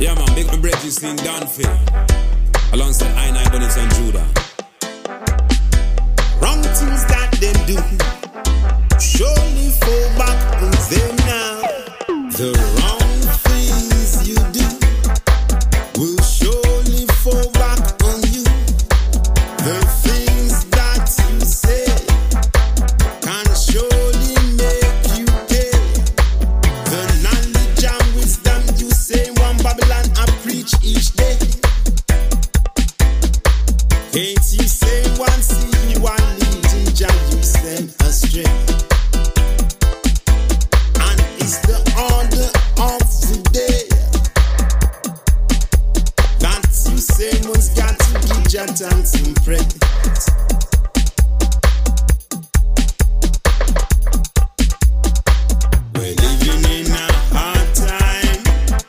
Yeah man, big my bridges sing Dunphy alongside I Bonnet and Judah. Wrong things that them do surely fall back on them now. The wrong things you do will surely fall back on you. The things that you say can surely make you pay. The knowledge and wisdom you say one Babylon I preach each day. Can't you say one see you one leading Jah you send astray? And it's the order of the day that you say one's got to give Jah thanks and praise. We're living in a hard time.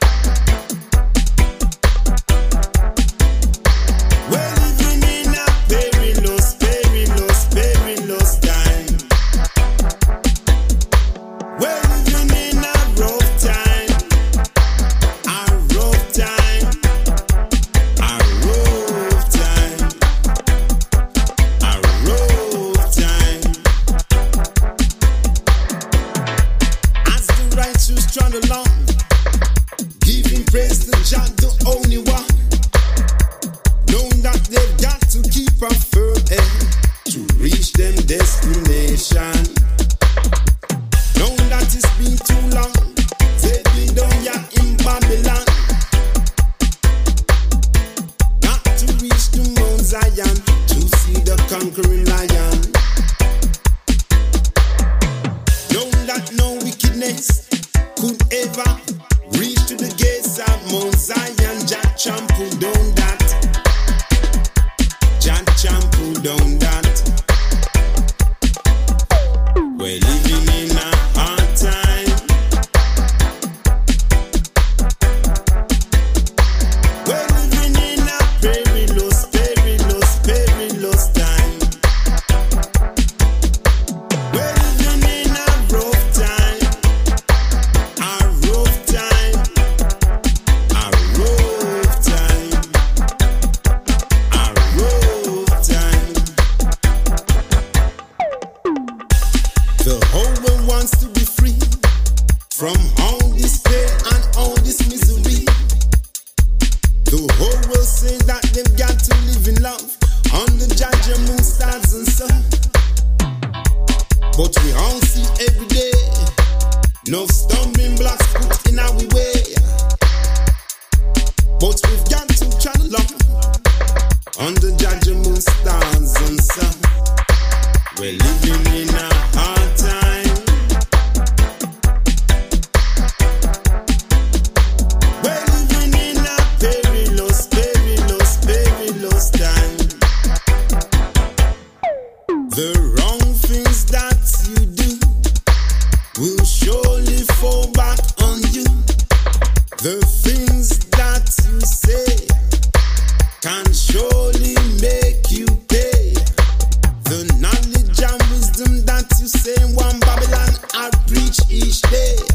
We're living in a perilous, perilous, perilous time. We're living in a rough time. A rough time. A rough time. A rough time. As the righteous trot along, giving praise to Jah, the only one, knowing that they've got to keep a firm aim to reach them destination. Knowing that it's been too long, they've been down here in Babylon. Got to reach the Mount Zion to see the conquering lion. Knowing that no wickedness could ever reach to the gates of Mount Zion. Jah trample down that. Jah trample down that. We're living in a hard time. We're living in a perilous, perilous, perilous time. We're living in a rough time. A rough time. A rough time. A rough time. The whole world wants to be free from all this pain and all this misery. The whole world say that they've got to live in love under Jah, moon, stars and sun. But we all see every day no stumbling blocks put in our way. But we've got to try along under Jah, moon, stars and sun. We're living in a hard time. We're living in a perilous, perilous, perilous time. The wrong things that you do will surely fall back on you. The things that you say can surely make you pay. The knowledge and wisdom that you say one Babylon I preach each day.